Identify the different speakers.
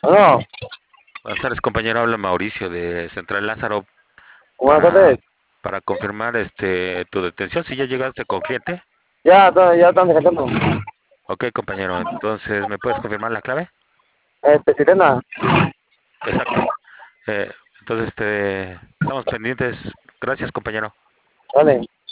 Speaker 1: No,
Speaker 2: Buenas tardes, compañero. Habla Mauricio de Central Lázaro
Speaker 1: buenas
Speaker 2: para,
Speaker 1: tardes.
Speaker 2: para confirmar tu detención. Si ya llegaste con cliente.
Speaker 1: Ya están descansando.
Speaker 2: Ok, compañero. Entonces, ¿me puedes confirmar la clave?
Speaker 1: Sirena,
Speaker 2: Exacto. Eh, entonces, estamos pendientes. Gracias, compañero.
Speaker 1: vale.